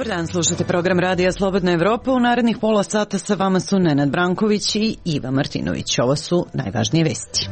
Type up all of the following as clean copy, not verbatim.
dan, slušate program Radija Slobodna Evropa. U narednih pola sata sa vama su Nenad Branković i Iva Martinović. Ovo su najvažnije vesti.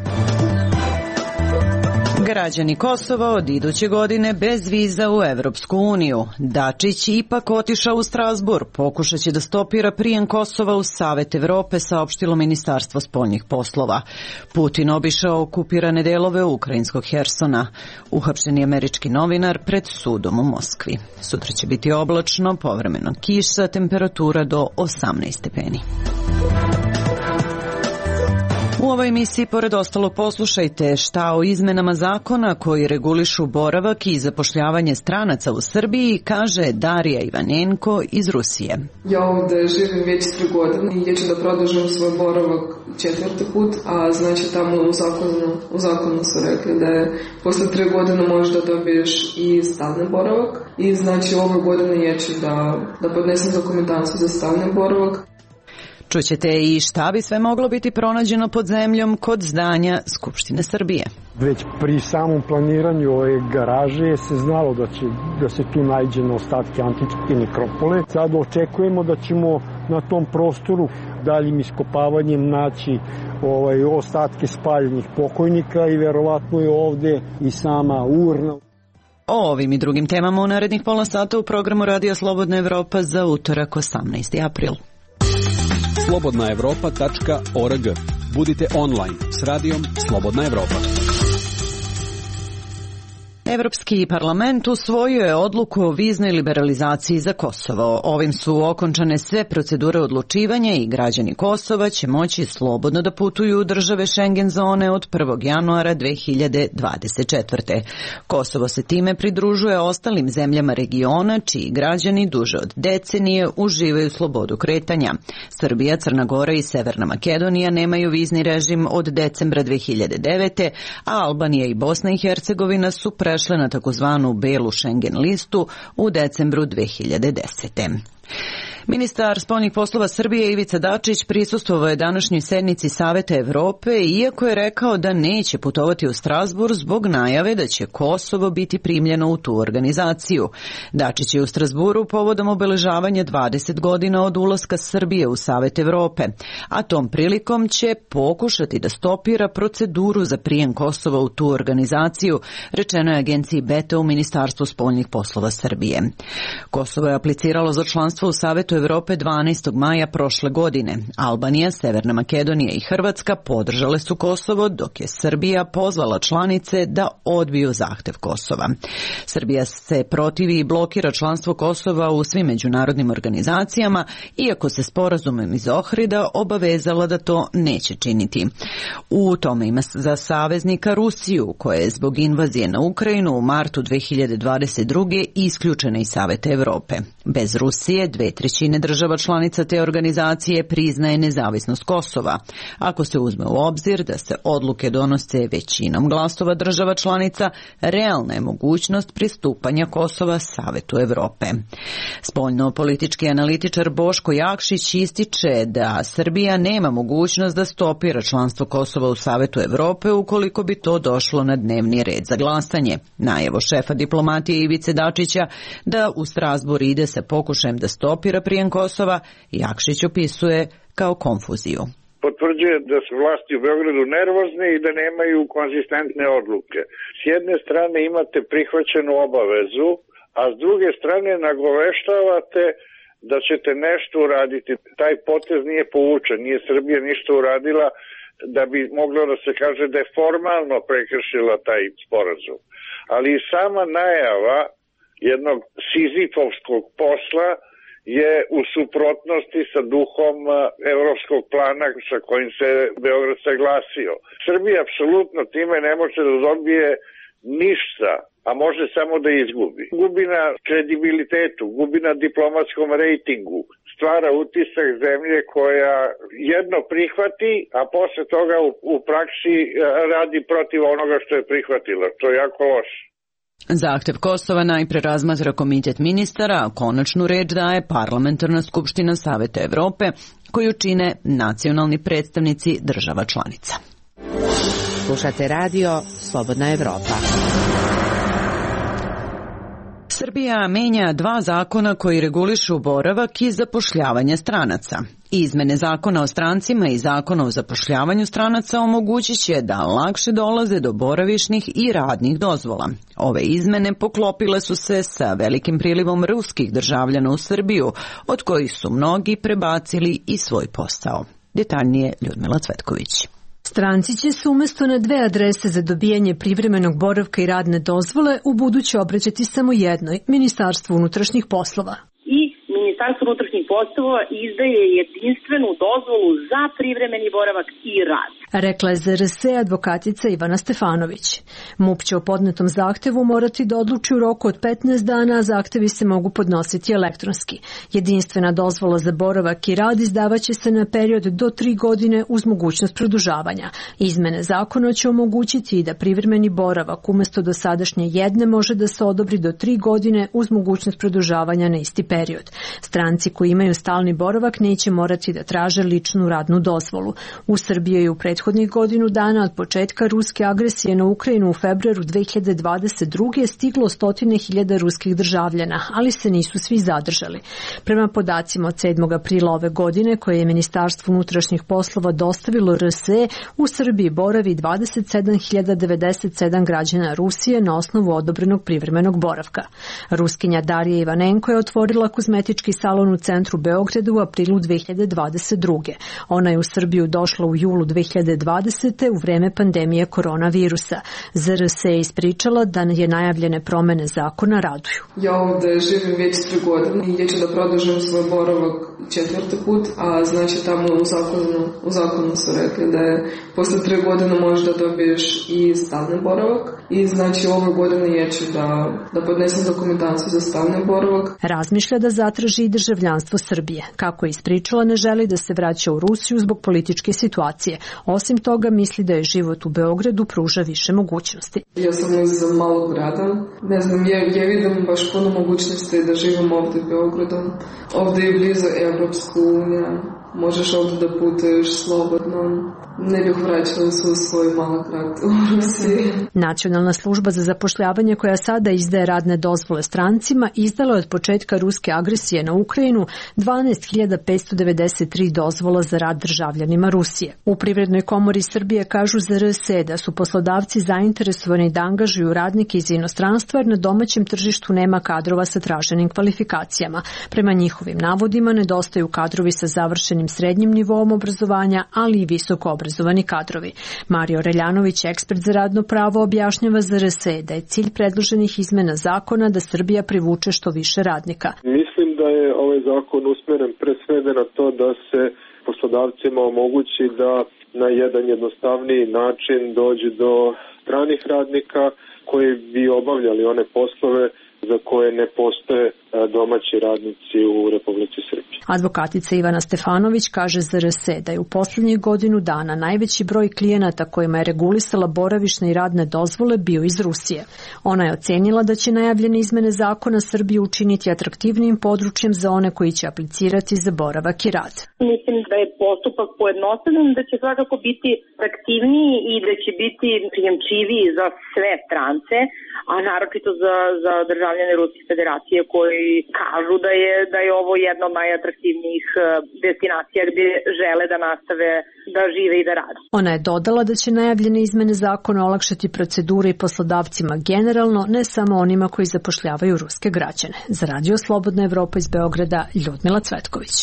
Građani Kosova od iduće godine bez viza u Evropsku uniju. Dačić ipak otišao u Strazbur. Pokušat će da stopira prijem Kosova u Savet Evrope, saopštilo Ministarstvo spoljnih poslova. Putin obišao okupirane delove ukrajinskog Hersona. Uhapšen je američki novinar pred sudom u Moskvi. Sutra će biti oblačno, povremeno kiša, temperatura do 18 stepeni. U ovoj emisiji, pored ostalog, poslušajte šta o izmenama zakona koji regulišu boravak i zapošljavanje stranaca u Srbiji, kaže Darija Ivanenko iz Rusije. Ja ovde živim već 3 godine i ja ću da produžim svoj boravak 4. put, a znači tamo u zakonu su rekli da je posle 3 godine možeš da dobiješ i stalni boravak i znači ove godine ja ću da podnesem dokumentaciju za stalni boravak. Čućete i šta bi sve moglo biti pronađeno pod zemljom kod zdanja Skupštine Srbije. Već pri samom planiranju ove garaže se znalo da se tu nađe na ostatke antičke nekropole. Sad očekujemo da ćemo na tom prostoru daljim iskopavanjem naći ostatke spaljenih pokojnika i verovatno je ovde i sama urna. O ovim i drugim temama u narednih pola sata u programu Radija Slobodna Evropa za utorak 18. april. slobodnaevropa.org. Budite online s radijom Slobodna Evropa. Evropski parlament usvojio je odluku o viznoj liberalizaciji za Kosovo. Ovim su okončane sve procedure odlučivanja i građani Kosova će moći slobodno da putuju u države Schengen zone od 1. januara 2024. Kosovo se time pridružuje ostalim zemljama regiona, čiji građani duže od decenije uživaju slobodu kretanja. Srbija, Crna Gora i Severna Makedonija nemaju vizni režim od decembra 2009. a Albanija i Bosna i Hercegovina su prešle na takozvanu belu Schengen listu u decembru 2010. Ministar spoljnih poslova Srbije Ivica Dačić prisustvovao je današnjoj sednici Saveta Evrope, iako je rekao da neće putovati u Strazbur zbog najave da će Kosovo biti primljeno u tu organizaciju. Dačić je u Strazburu povodom obeležavanja 20 godina od ulaska Srbije u Savet Evrope, a tom prilikom će pokušati da stopira proceduru za prijem Kosova u tu organizaciju, rečeno je agenciji BETA u Ministarstvu spoljnih poslova Srbije. Kosovo je apliciralo za članstvo u Savetu Evrope 12. maja prošle godine. Albanija, Severna Makedonija i Hrvatska podržale su Kosovo, dok je Srbija pozvala članice da odbiju zahtev Kosova. Srbija se protivi i blokira članstvo Kosova u svim međunarodnim organizacijama, iako se sporazumom iz Ohrida obavezala da to neće činiti. U tome ima za saveznika Rusiju, koja je zbog invazije na Ukrajinu u martu 2022. isključena iz Saveta Evrope. Bez Rusije 2/3 država članica te organizacije priznaje nezavisnost Kosova. Ako se uzme u obzir da se odluke donose većinom glasova država članica, realna je mogućnost pristupanja Kosova Savetu Evrope. Spoljno-politički analitičar Boško Jakšić ističe da Srbija nema mogućnost da stopira članstvo Kosova u Savetu Evrope ukoliko bi to došlo na dnevni red za glasanje. Najevo šefa diplomatije Ivice Dačića da u Strazbur ide sa pokušajem da stopira prijem Kosova, Jakšić opisuje kao konfuziju. Potvrđuje da su vlasti u Beogradu nervozne i da nemaju konzistentne odluke. S jedne strane imate prihvaćenu obavezu, a s druge strane nagoveštavate da ćete nešto uraditi. Taj potez nije povučen, nije Srbija ništa uradila da bi moglo da se kaže da je formalno prekršila taj sporazum. Ali i sama najava jednog sizifovskog posla je u suprotnosti sa duhom evropskog plana sa kojim se Beograd saglasio. Srbija apsolutno time ne može da dobije ništa, a može samo da izgubi. Gubi na kredibilitetu, gubi na diplomatskom rejtingu, stvara utisak zemlje koja jedno prihvati, a posle toga u praksi radi protiv onoga što je prihvatila. To je jako loše. Zahtev Kosova najpre razmatra komitet ministara, a konačnu reč daje Parlamentarna skupština Saveta Evrope, koju čine nacionalni predstavnici država članica. Slušate radio Slobodna Evropa. Srbija menja 2 zakona koji regulišu boravak i zapošljavanje stranaca. Izmene zakona o strancima i zakona o zapošljavanju stranaca omogućit će da lakše dolaze do boravišnih i radnih dozvola. Ove izmene poklopile su se sa velikim prilivom ruskih državljana u Srbiju, od kojih su mnogi prebacili i svoj posao. Detaljnije Ljudmila Cvetković. Stranci će se umjesto na 2 adrese za dobijanje privremenog boravka i radne dozvole u buduće obraćati samo jednoj, Ministarstvu unutrašnjih poslova. Ministarstvo unutrašnjih poslova izdaje jedinstvenu dozvolu za privremeni boravak i rad. Rekla je za RS advokatica Ivana Stefanović. MUP će o podnetom zahtevu morati da odluči u roku od 15 dana, a zahtevi se mogu podnositi elektronski. Jedinstvena dozvola za boravak i rad izdavaće se na period do 3 godine uz mogućnost produžavanja. Izmene zakona će omogućiti i da privremeni boravak umjesto dosadašnje jedne može da se odobri do 3 godine uz mogućnost produžavanja na isti period. Stranci koji imaju stalni boravak neće morati da traže ličnu radnu dozvolu. U Srbiji je u prethodnih godinu dana od početka ruske agresije na Ukrajinu u februaru 2022. stiglo 100.000 ruskih državljana, ali se nisu svi zadržali. Prema podacima od 7. aprila ove godine, koje je Ministarstvo unutrašnjih poslova dostavilo RSE, u Srbiji boravi 27.097 građana Rusije na osnovu odobrenog privremenog boravka. Ruskinja Darija Ivanenko je otvorila kozmetički salon u centru Beograda u aprilu 2022. Ona je u Srbiju došla u julu 2020. u vreme pandemije koronavirusa. ZRS je ispričala da je najavljene promene zakona raduju. Ja ovde živim već 3 godine i ja ću da produžim svoj boravak 4. put, a znači tamo u zakonu su rekli da je posle 3 godine možeš da dobiješ i stalni boravak i znači ove godine ja ću da podnesem dokumentaciju za stalni boravak. Razmišlja da zatraži i državljanstvo Srbije. Kako je ispričala, ne želi da se vraća u Rusiju zbog političke situacije. Osim toga, misli da je život u Beogradu pruža više mogućnosti. Ja sam iz malog grada. Ne znam, ja vidim baš puno mogućnosti da živim ovde u Beogradu. Ovde je blizu Evropsku uniju. Možeš ovde da putuješ slobodno. Ne bih vraćala se u svoj mali grad u Rusiji. Nacionalna služba za zapošljavanje koja sada izdaje radne dozvole strancima izdala je od početka ruske agresije na Ukrajinu 12.593 dozvola za rad državljanima Rusije. U Privrednoj komori Srbije kažu za RS da su poslodavci zainteresovani da angažuju radnike iz inostranstva jer na domaćem tržištu nema kadrova sa traženim kvalifikacijama. Prema njihovim navodima nedostaju kadrovi sa završenim srednjim nivoom obrazovanja, ali i visoko obrazovani kadrovi. Mario Reljanović, ekspert za radno pravo, objašnjava za RS da je cilj predloženih izmena zakona da Srbija privuče što više radnika. Mislim da je ovaj zakon usmeren pre svega na to da se poslodavcima omogući da na jedan jednostavniji način dođu do stranih radnika koji bi obavljali one poslove za koje ne postoje domaći radnici u Republici Srbiji. Advokatica Ivana Stefanović kaže za RS da je u posljednjih godinu dana najveći broj klijenata kojima je regulisala boravišne i radne dozvole bio iz Rusije. Ona je ocenila da će najavljene izmene zakona Srbiju učiniti atraktivnim područjem za one koji će aplicirati za boravak i rad. Mislim da je postupak pojednostavljen, da će svakako biti aktivniji i da će biti prijemčiviji za sve strance, a naročito za državljane Ruske federacije koji kažu da je ovo jedna od najatraktivnijih destinacija gdje žele da nastave da žive i da rade. Ona je dodala da će najavljene izmene zakona olakšati procedure i poslodavcima generalno, ne samo onima koji zapošljavaju ruske građane. Za Radio Slobodna Evropa iz Beograda, Ljudmila Cvetković.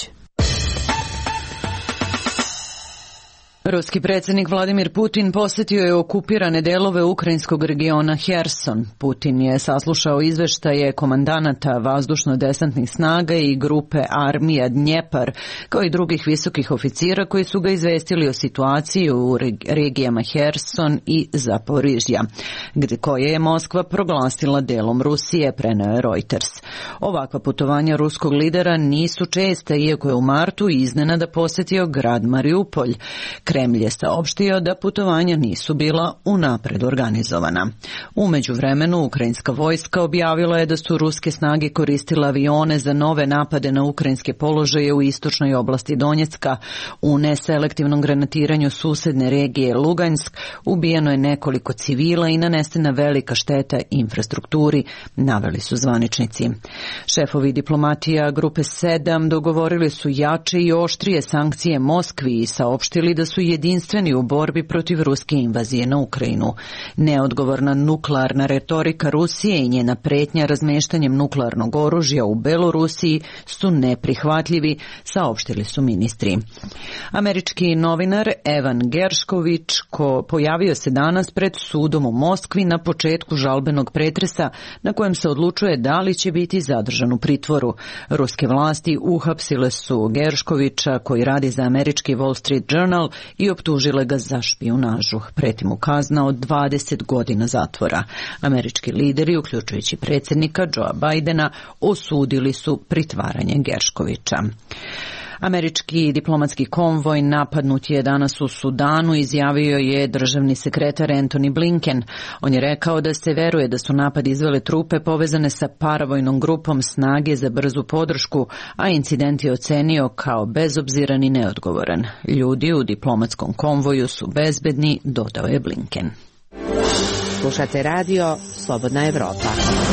Ruski predsjednik Vladimir Putin posjetio je okupirane delove ukrajinskog regiona Herson. Putin je saslušao izveštaje komandanata vazdušno-desantnih snaga i grupe armija Dnjepar, kao i drugih visokih oficira koji su ga izvestili o situaciji u regijama Herson i Zaporižja, koje je Moskva proglasila delom Rusije, preneo je Reuters. Ovakva putovanja ruskog lidera nisu česta, iako je u martu iznenada posjetio grad Mariupolj. Kremlj je saopštio da putovanja nisu bila unapred organizovana. U međuvremenu, ukrajinska vojska objavila je da su ruske snage koristile avione za nove napade na ukrajinske položaje u istočnoj oblasti Donjecka. U neselektivnom granatiranju susedne regije Lugansk ubijeno je nekoliko civila i nanesena velika šteta infrastrukturi, naveli su zvaničnici. Šefovi diplomatija Grupe 7 dogovorili su jače i oštrije sankcije Moskvi i saopštili da su jedinstveni u borbi protiv ruske invazije na Ukrajinu. Neodgovorna nuklearna retorika Rusije i njena pretnja razmeštanjem nuklearnog oružja u Belorusiji su neprihvatljivi, saopštili su ministri. Američki novinar Evan Gershkovich pojavio se danas pred sudom u Moskvi na početku žalbenog pretresa na kojem se odlučuje da li će biti zadržan u pritvoru. Ruske vlasti uhapsile su Gershkovića, koji radi za američki Wall Street Journal, i optužile ga za špijunažu. Preti mu kazna od 20 godina zatvora. Američki lideri, uključujući predsjednika Joea Bidena, osudili su pritvaranje Gershkovića. Američki diplomatski konvoj napadnut je danas u Sudanu, izjavio je državni sekretar Antony Blinken. On je rekao da se veruje da su napad izvele trupe povezane sa paravojnom grupom Snage za brzu podršku, a incident je ocenio kao bezobziran i neodgovoran. Ljudi u diplomatskom konvoju su bezbedni, dodao je Blinken. Slušate radio Slobodna Evropa.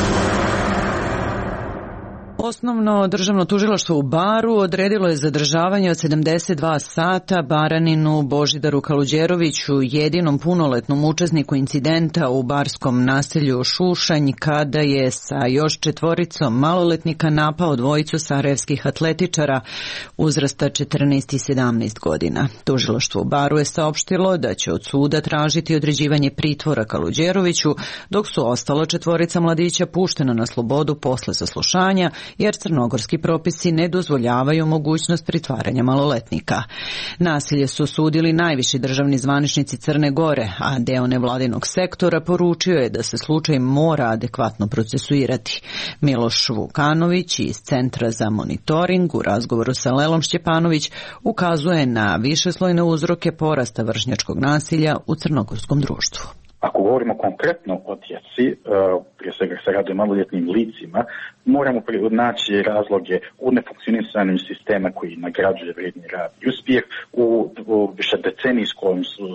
Osnovno državno tužilaštvo u Baru odredilo je zadržavanje od 72 sata Baraninu Božidaru Kaluđeroviću, jedinom punoletnom učesniku incidenta u barskom naselju Šušanj, kada je sa još 4 maloletnika napao dvojicu sarajevskih atletičara uzrasta 14 i 17 godina. Tužilaštvo u Baru je saopštilo da će od suda tražiti određivanje pritvora Kaluđeroviću, dok su ostala 4 mladića puštena na slobodu posle saslušanja, jer crnogorski propisi ne dozvoljavaju mogućnost pritvaranja maloletnika. Nasilje su osudili najviši državni zvaničnici Crne Gore, a deo nevladinog sektora poručio je da se slučaj mora adekvatno procesuirati. Miloš Vukanović iz Centra za monitoring u razgovoru sa Lelom Šćepanović ukazuje na višeslojne uzroke porasta vršnjačkog nasilja u crnogorskom društvu. Ako govorimo konkretno o djeci, prije svega se radi o maloljetnim licima, moramo naći razloge u nefunkcionisanju sistema koji nagrađuje vrijedni rad i uspjeh, u višedecenijskom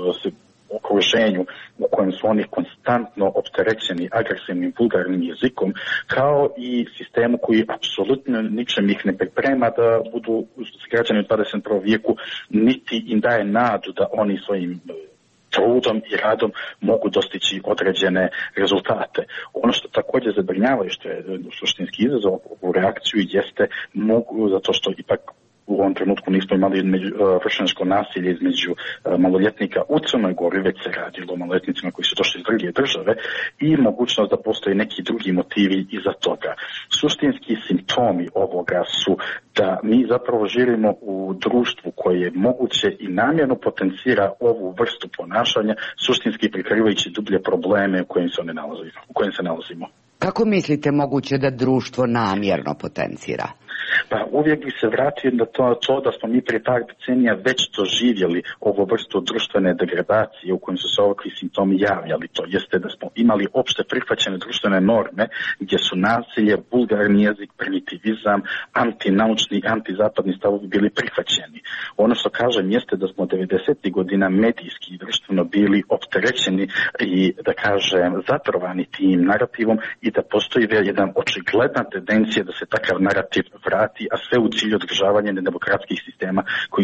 okruženju u kojem su oni konstantno opterećeni agresivnim vulgarnim jezikom, kao i sistemu koji apsolutno ničem ih ne priprema da budu građani u 21. vijeku, niti im daje nadu da oni svojim trudom i radom mogu dostići određene rezultate. Ono što također zabrinjava i što je suštinski izazov u reakciju jeste zato što ipak u ovom trenutku nismo imali vršnjačko nasilje između maloljetnika u Crnoj Gori, već se radilo o maloljetnicima koji su došli iz druge države i mogućnost da postoje neki drugi motivi iza toga. Suštinski simptomi ovoga su da mi zapravo živimo u društvu koje je moguće i namjerno potencira ovu vrstu ponašanja, suštinski prikrivajući dublje probleme u kojim se nalazimo. Kako mislite moguće da društvo namjerno potencira? Pa uvijek bi se vratio na to da smo mi prije par decenija već doživjeli ovu vrstu društvene degradacije u kojim su se ovakvi simptomi javljali. To jeste da smo imali opšte prihvaćene društvene norme gdje su nasilje, vulgarni jezik, primitivizam, antinaučni, antizapadni stavovi bili prihvaćeni. Ono što kažem jeste da smo 90. godina medijski i društveno bili opterećeni i da kažem zatrovani tim narativom i da postoji jedna očigledna tendencija da se takav narativ vrati, a sve u cilju održavanja nedemokratskih sistema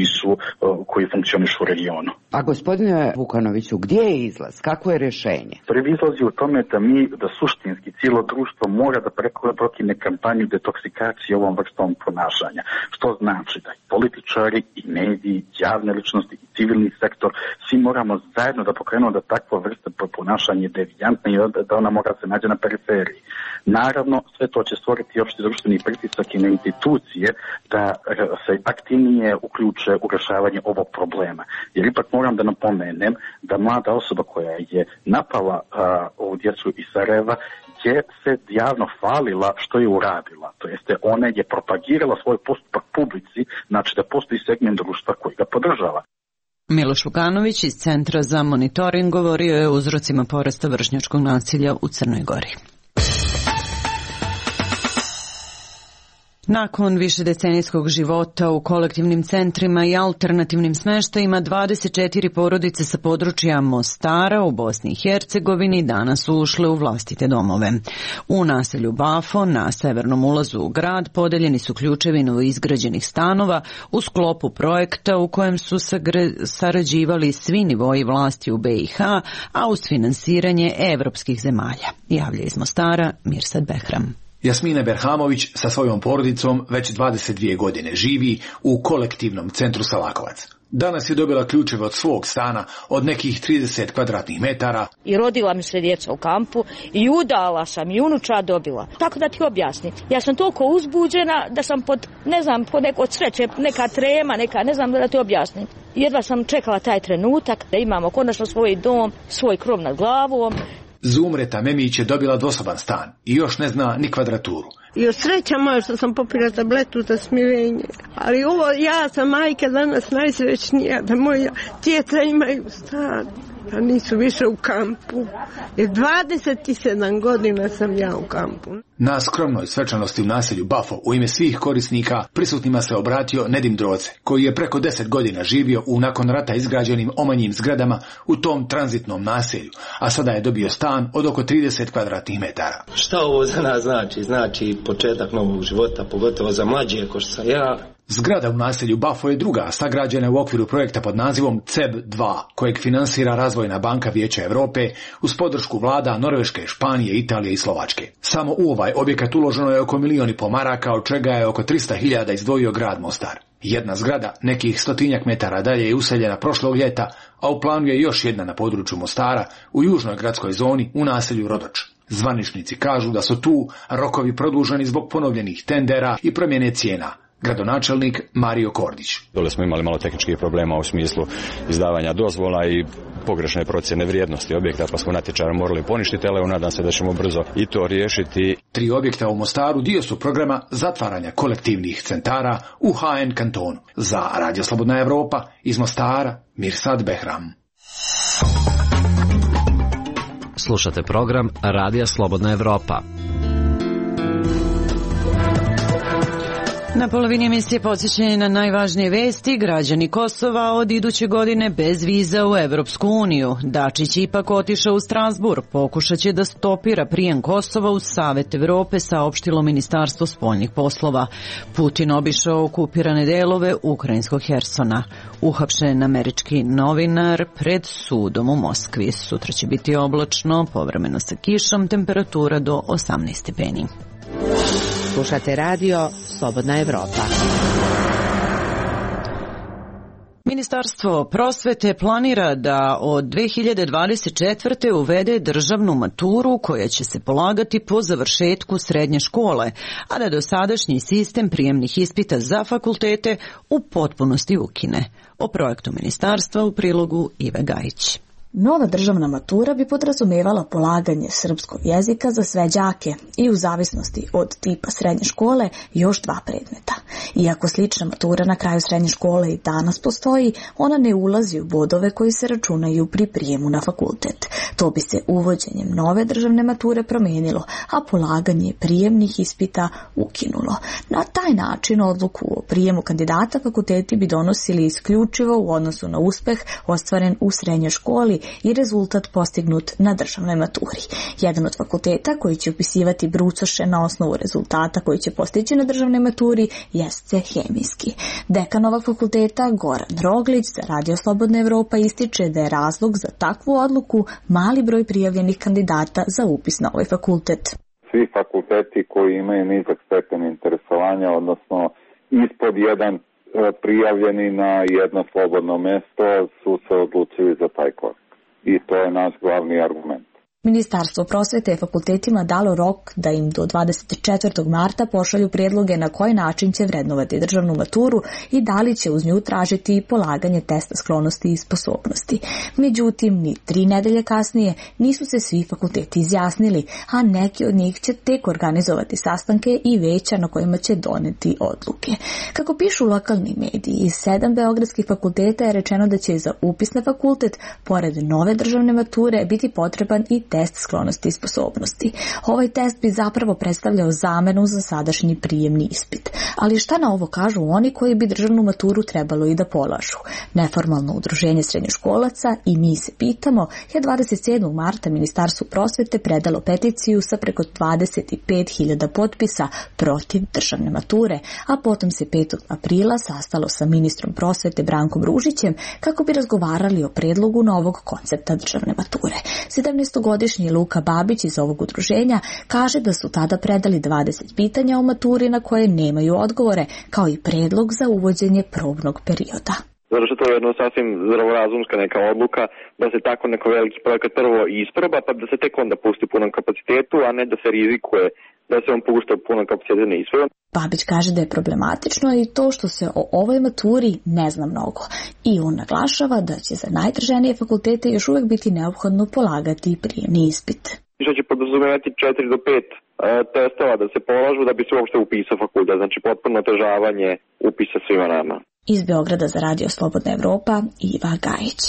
koji funkcionišu u regionu. A gospodine Vukanoviću, gdje je izlaz? Kako je rješenje? Prvi izlaz je u tome da suštinski cijelo društvo mora da prekine kampanju detoksikacije ovom vrstom ponašanja. Što znači da i političari, i mediji, javne ličnosti, i civilni sektor, svi moramo zajedno da pokrenemo da takva vrsta ponašanja je devijantna i da ona mora se nađe na periferiji. Naravno, sve to će stvoriti opšti društveni pritisak i na institucije da se aktivnije uključe u rješavanje ovog problema. Jer ipak moram da napomenem da mlada osoba koja je napala ovu djecu iz Sarajeva je se javno hvalila što je uradila. To jeste, ona je propagirala svoj postupak publici, znači da postoji segment društva koji ga podržava. Miloš Vukanović iz Centra za monitoring govorio je o uzrocima porasta vršnjačkog nasilja u Crnoj Gori. Nakon višedecenijskog života u kolektivnim centrima i alternativnim smeštajima, 24 porodice sa područja Mostara u Bosni i Hercegovini danas su ušle u vlastite domove. U naselju Bafo, na severnom ulazu u grad, podeljeni su ključevi novoizgrađenih stanova u sklopu projekta u kojem su sarađivali svi nivoji vlasti u BiH, a uz finansiranje evropskih zemalja. Javlja iz Mostara Mirsad Behram. Jasmina Berhamović sa svojom porodicom već 22 godine živi u kolektivnom centru Salakovac. Danas je dobila ključeve od svog stana od nekih 30 kvadratnih metara. I rodila mi se djeca u kampu i udala sam i unuča dobila. Tako da ti objasnim. Ja sam toliko uzbuđena da sam pod neko sreće, neka trema, ne znam da ti objasnim. Jedva sam čekala taj trenutak da imamo konačno svoj dom, svoj krov nad glavom. Zumreta Memić je dobila dvosoban stan i još ne zna ni kvadraturu. I od sreća moja što sam popila tabletu za smirenje. Ali ja sam majka danas najsrećnija da moja djeca imaju stan, a nisu više u kampu. Jer 27 godina sam ja u kampu. Na skromnoj svečanosti u naselju Bafo u ime svih korisnika prisutnima se obratio Nedim Droce, koji je preko 10 godina živio u nakon rata izgrađenim omanjim zgradama u tom tranzitnom naselju, a sada je dobio stan od oko 30 kvadratnih metara. Šta ovo za nas znači? Znači početak novog života, pogotovo za mlađe ko što sam ja. Zgrada u naselju Bafo je druga, sagrađena u okviru projekta pod nazivom CEB2, kojeg finansira Razvojna banka Vijeća Europe uz podršku vlada Norveške, Španije, Italije i Slovačke. Samo u ovaj objekat uloženo je oko 1,5 milijuna maraka, od čega je oko 300.000 izdvojio grad Mostar. Jedna zgrada, nekih 100 metara dalje, je useljena prošlog ljeta, a u planu je još jedna na području Mostara, u južnoj gradskoj zoni, u naselju Rodoč. Zvaničnici kažu da su tu rokovi produženi zbog ponovljenih tendera i promjene cijena. Gradonačelnik Mario Kordić. Dole smo imali malo tehničkih problema u smislu izdavanja dozvola i pogrešne procjene vrijednosti objekta, pa smo natječaj morali poništiti, ali nadam se da ćemo brzo i to riješiti. 3 objekta u Mostaru dio su programa zatvaranja kolektivnih centara u HN kantonu. Za Radio Slobodna Evropa iz Mostara, Mirsad Behram. Slušate program Radija Slobodna Evropa. Na polovini emisije podsjećanje na najvažnije vesti. Građani Kosova od iduće godine bez viza u Evropsku uniju. Dačić ipak otišao u Strasbourg. Pokušat će da stopira prijem Kosova u Savet Evrope, saopštilo Ministarstvo spoljnih poslova. Putin obišao okupirane delove ukrajinskog Hersona. Uhapšen američki novinar pred sudom u Moskvi. Sutra će biti oblačno, povremeno sa kišom, temperatura do 18 stepeni. Slušate radio Slobodna Evropa. Ministarstvo prosvete planira da od 2024. uvede državnu maturu koja će se polagati po završetku srednje škole, a da dosadašnji sistem prijemnih ispita za fakultete u potpunosti ukine. O projektu ministarstva u prilogu Ive Gajić. Nova državna matura bi podrazumevala polaganje srpskog jezika za sve đake i u zavisnosti od tipa srednje škole još 2 predmeta. Iako slična matura na kraju srednje škole i danas postoji, ona ne ulazi u bodove koji se računaju pri prijemu na fakultet. To bi se uvođenjem nove državne mature promijenilo, a polaganje prijemnih ispita ukinulo. Na taj način odluku o prijemu kandidata fakulteti bi donosili isključivo u odnosu na uspeh ostvaren u srednjoj školi i rezultat postignut na državnoj maturi. Jedan od fakulteta koji će upisivati brucoše na osnovu rezultata koji će postići na državnoj maturi jeste hemijski. Dekan ovog fakulteta Goran Roglić za Radio Slobodna Evropa ističe da je razlog za takvu odluku mali broj prijavljenih kandidata za upis na ovaj fakultet. Svi fakulteti koji imaju nizak stepen interesovanja, odnosno ispod 1 prijavljeni na jedno slobodno mesto, su se odlučili za taj korak. I to je naš glavni argument. Ministarstvo prosvete je fakultetima dalo rok da im do 24. marta pošalju prijedloge na koji način će vrednovati državnu maturu i da li će uz nju tražiti polaganje testa sklonosti i sposobnosti. Međutim, ni 3 nedelje kasnije nisu se svi fakulteti izjasnili, a neki od njih će tek organizovati sastanke i veća na kojima će doneti odluke. Kako pišu lokalni mediji, iz 7 beogradskih fakulteta je rečeno da će za upis na fakultet, pored nove državne mature, biti potreban i test sklonosti i sposobnosti. Ovaj test bi zapravo predstavljao zamenu za sadašnji prijemni ispit. Ali šta na ovo kažu oni koji bi državnu maturu trebalo i da polažu? Neformalno udruženje srednjoškolaca I mi se pitamo je 27. marta Ministarstvu prosvete predalo peticiju sa preko 25.000 potpisa protiv državne mature, a potom se 5. aprila sastalo sa ministrom prosvete Brankom Ružićem kako bi razgovarali o predlogu novog koncepta državne mature. 17-godišnji Luka Babić iz ovog udruženja kaže da su tada predali 20 pitanja o maturi na koje nemaju odgovore, kao i predlog za uvođenje probnog perioda. Zato što to je jedno sasvim zdravorazumska neka odluka da se tako neko veliki projekat prvo isproba, pa da se tek onda pusti u punom kapacitetu, a ne da se rizikuje da se on pušta u punom kapacitetu ne isproba. Babić kaže da je problematično i to što se o ovoj maturi ne zna mnogo. I on naglašava da će za najtraženije fakultete još uvijek biti neophodno polagati prijemni ispit. Što će podrazumevati 4 do 5 testova da se polažu da bi se uopšte upisao fakultet, znači potpuno otežavanje upisa svima nama. Iz Beograda za Radio Slobodna Evropa, Iva Gajić.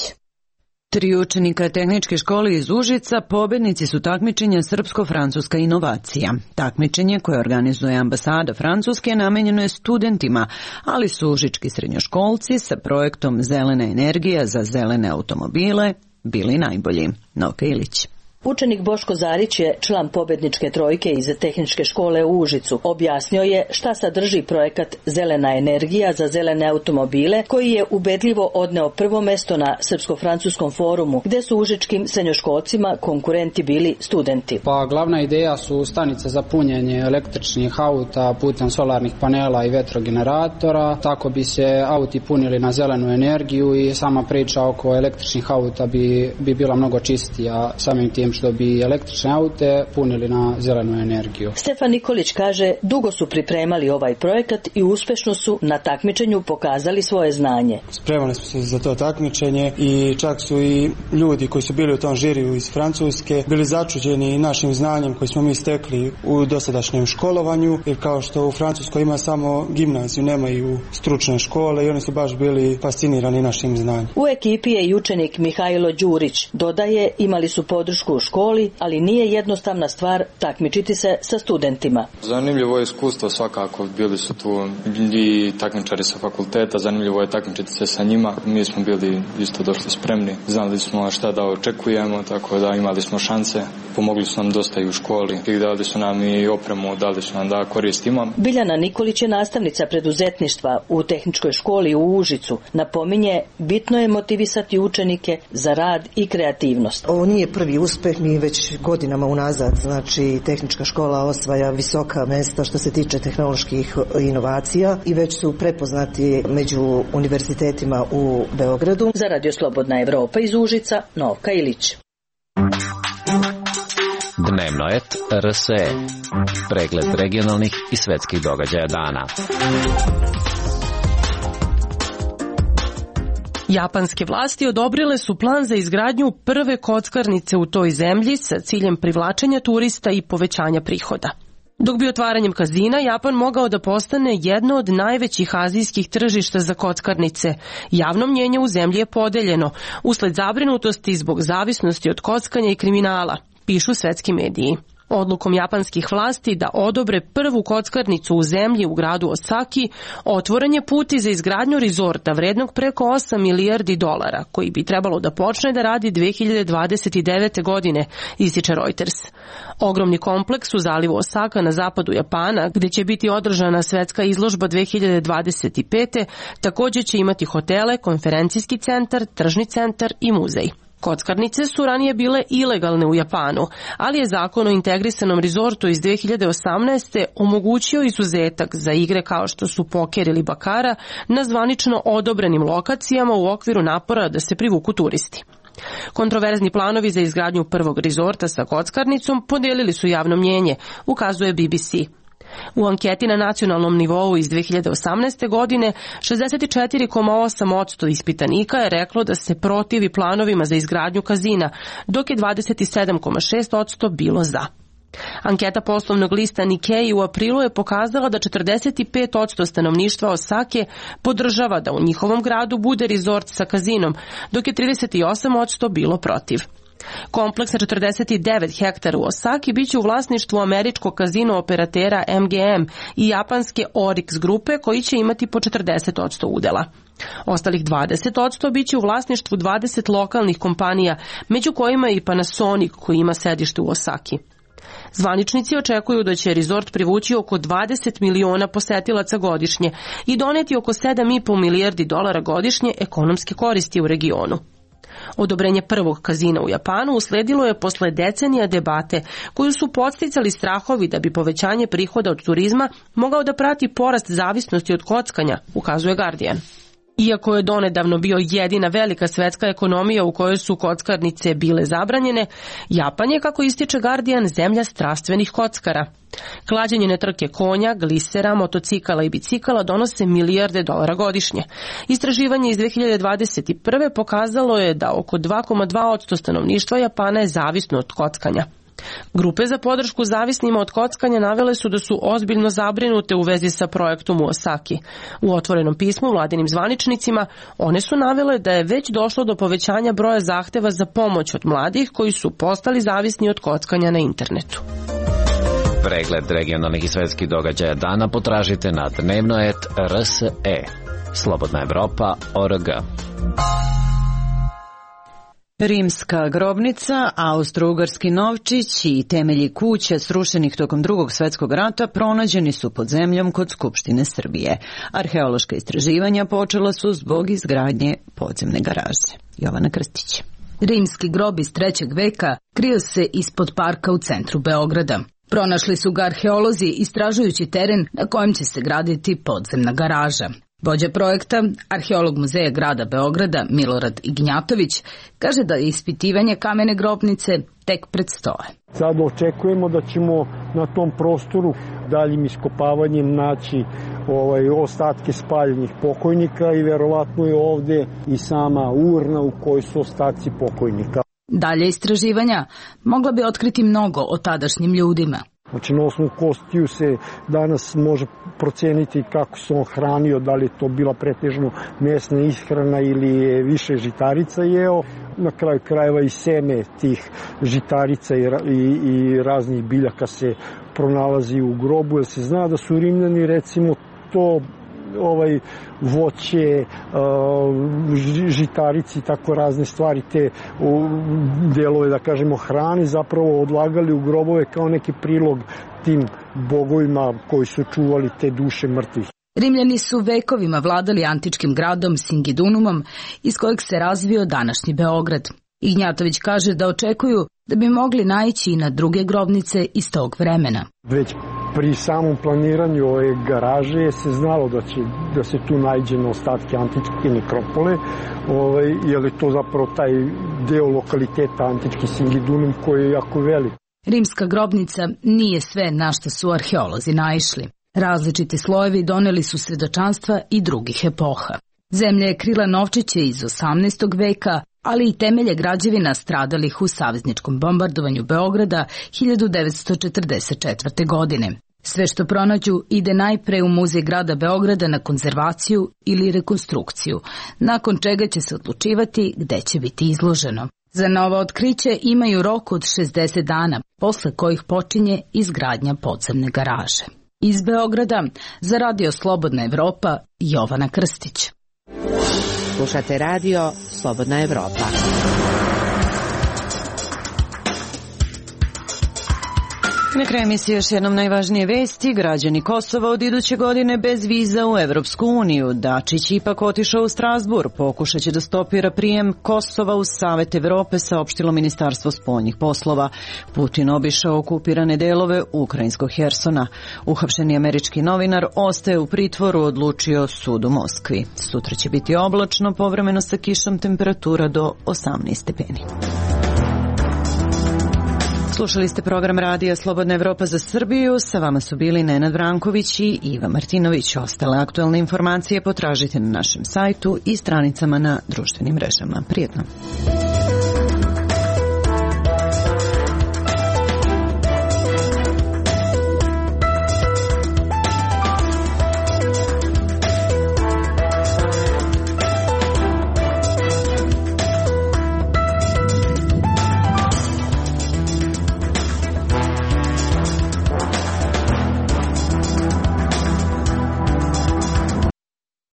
3 učenika Tehničke škole iz Užica pobednici su takmičenja Srpsko-francuska inovacija. Takmičenje koje organizuje ambasada Francuske namenjeno je studentima, ali su užički srednjoškolci sa projektom Zelena energija za zelene automobile bili najbolji. Novka Ilić. Učenik Boško Zarić je član pobedničke trojke iz Tehničke škole u Užicu. Objasnio je šta sadrži projekat Zelena energija za zelene automobile, koji je ubedljivo odneo prvo mesto na Srpsko-francuskom forumu, gde su užičkim srednjoškolcima konkurenti bili studenti. Pa glavna ideja su stanice za punjenje električnih auta putem solarnih panela i vetrogeneratora, tako bi se auti punili na zelenu energiju i sama priča oko električnih auta bi bila mnogo čistija samim tim što bi električne aute punili na zelenu energiju. Stefan Nikolić kaže, dugo su pripremali ovaj projekat i uspešno su na takmičenju pokazali svoje znanje. Spremali smo se za to takmičenje i čak su i ljudi koji su bili u tom žiriju iz Francuske bili začuđeni našim znanjem koji smo mi stekli u dosadašnjem školovanju, jer kao što u Francuskoj ima samo gimnaziju, nemaju stručne škole i oni su baš bili fascinirani našim znanjem. U ekipi je i učenik Mihajlo Đurić. Dodaje, imali su podršku u školi, ali nije jednostavna stvar takmičiti se sa studentima. Zanimljivo je iskustvo svakako, bili su tu i takmičari sa fakulteta, zanimljivo je takmičiti se sa njima. Mi smo bili isto došli spremni, znali smo šta da očekujemo, tako da imali smo šanse, pomogli su nam dosta i u školi, i dali su nam i opremu, dali su nam da koristimo. Biljana Nikolić je nastavnica preduzetništva u Tehničkoj školi u Užicu. Napominje, bitno je motivisati učenike za rad i kreativnost. Ovo nije prvi uspeh, mi već godinama unazad, znači Tehnička škola osvaja visoka mesta što se tiče tehnoloških inovacija i već su prepoznati među univerzitetima u Beogradu. Za Radio Slobodna Evropa iz Užica, Novka Ilić. Dnevno et RSE. Pregled regionalnih i svetskih događaja dana. Japanske vlasti odobrile su plan za izgradnju prve kockarnice u toj zemlji sa ciljem privlačenja turista i povećanja prihoda. Dok bi otvaranjem kazina Japan mogao da postane jedno od najvećih azijskih tržišta za kockarnice, javno mnjenje u zemlji je podeljeno usled zabrinutosti zbog zavisnosti od kockanja i kriminala, pišu svetski mediji. Odlukom japanskih vlasti da odobre prvu kockarnicu u zemlji u gradu Osaki, otvoren je put i za izgradnju rizorta vrednog preko 8 milijardi dolara, koji bi trebalo da počne da radi 2029. godine, ističe Reuters. Ogromni kompleks u zalivu Osaka na zapadu Japana, gde će biti održana svetska izložba 2025. također će imati hotele, konferencijski centar, tržni centar i muzej. Kockarnice su ranije bile ilegalne u Japanu, ali je zakon o integrisanom rizortu iz 2018. omogućio izuzetak za igre kao što su poker ili bakara na zvanično odobrenim lokacijama u okviru napora da se privuku turisti. Kontroverzni planovi za izgradnju prvog rezorta sa kockarnicom podijelili su javno mnjenje, ukazuje BBC. U anketi na nacionalnom nivou iz 2018. godine 64,8% ispitanika je reklo da se protivi planovima za izgradnju kazina, dok je 27,6% bilo za. Anketa poslovnog lista Nikkei u aprilu je pokazala da 45% stanovništva Osake podržava da u njihovom gradu bude rezort sa kazinom, dok je 38% bilo protiv. Kompleks sa 49 hektara u Osaki biće u vlasništvu američkog kazino operatera MGM i japanske Orix grupe koji će imati po 40% udela. Ostalih 20% biće u vlasništvu 20 lokalnih kompanija, među kojima je i Panasonic koji ima sedište u Osaki. Zvaničnici očekuju da će rezort privući oko 20 miliona posetilaca godišnje i doneti oko 7,5 milijardi dolara godišnje ekonomske koristi u regionu. Odobrenje prvog kazina u Japanu usledilo je posle decenija debate koju su podsticali strahovi da bi povećanje prihoda od turizma mogao da prati porast zavisnosti od kockanja, ukazuje Guardian. Iako je donedavno bio jedina velika svetska ekonomija u kojoj su kockarnice bile zabranjene, Japan je, kako ističe Guardian, zemlja strastvenih kockara. Klađenje trke konja, glisera, motocikala i bicikala donose milijarde dolara godišnje. Istraživanje iz 2021. pokazalo je da oko 2,2% stanovništva Japana je zavisno od kockanja. Grupe za podršku zavisnima od kockanja navele su da su ozbiljno zabrinute u vezi sa projektom u Osaki. U otvorenom pismu vladinim zvaničnicima one su navele da je već došlo do povećanja broja zahteva za pomoć od mladih koji su postali zavisni od kockanja na internetu. Pregled regionalnih i svetskih događaja dana potražite na dnevno.rs.e. Slobodna Evropa.org. Rimska grobnica, austro-ugarski novčić i temelji kuća srušenih tokom Drugog svjetskog rata pronađeni su pod zemljom kod Skupštine Srbije. Arheološka istraživanja počela su zbog izgradnje podzemne garaže. Jovana Krstić. Rimski grob iz 3. veka krio se ispod parka u centru Beograda. Pronašli su ga arheolozi istražujući teren na kojem će se graditi podzemna garaža. Vođa projekta, arheolog Muzeja grada Beograda Milorad Ignjatović, kaže da ispitivanje kamene grobnice tek predstoje. Sad očekujemo da ćemo na tom prostoru daljim iskopavanjem naći ostatke spaljenih pokojnika i verovatno je ovde i sama urna u kojoj su ostaci pokojnika. Dalje istraživanja mogla bi otkriti mnogo o tadašnjim ljudima. Znači, na osnovu kostiju se danas može proceniti kako se on hranio, da li je to bila pretežno mesna ishrana ili je više žitarica jeo. Na kraju krajeva i seme tih žitarica i raznih biljaka se pronalazi u grobu, jer se zna da su Rimljani recimo to voće, žitarici, tako razne stvari, te delove, da kažemo, hrane zapravo odlagali u grobove kao neki prilog tim bogovima koji su čuvali te duše mrtvih. Rimljani su vekovima vladali antičkim gradom Singidunumom iz kojeg se razvio današnji Beograd. Ignjatović kaže da očekuju da bi mogli naići i na druge grobnice iz tog vremena. Već pri samom planiranju ove garaže se znalo da se tu nađe na ostatke antičke nekropole, jer je to zapravo taj deo lokaliteta antički Singidunum koji je jako velik. Rimska grobnica nije sve na što su arheolozi naišli. Različiti slojevi doneli su svedočanstva i drugih epoha. Zemlja je krila novčiće iz 18. veka, ali i temelje građevina stradalih u savezničkom bombardovanju Beograda 1944. godine. Sve što pronađu ide najpre u Muzej grada Beograda na konzervaciju ili rekonstrukciju, nakon čega će se odlučivati gde će biti izloženo. Za novo otkriće imaju rok od 60 dana, posle kojih počinje izgradnja podzemne garaže. Iz Beograda za Radio Slobodna Evropa, Jovana Krstić. Slušate radio Slobodna Evropa. Na kraju emisije još jednom najvažnije vesti. Građani Kosova od iduće godine bez viza u Evropsku uniju. Dačić ipak otišao u Strasbourg. Pokušat će da stopira prijem Kosova u Savet Evrope, saopštilo Ministarstvo spoljnih poslova. Putin obišao okupirane delove ukrajinskog Hersona. Uhapšeni američki novinar ostaje u pritvoru, odlučio sud u Moskvi. Sutra će biti oblačno, povremeno sa kišom, temperatura do 18 stepeni. Slušali ste program radija Slobodna Evropa za Srbiju. Sa vama su bili Nenad Vranković i Iva Martinović. Ostale aktualne informacije potražite na našem sajtu i stranicama na društvenim mrežama. Prijetno.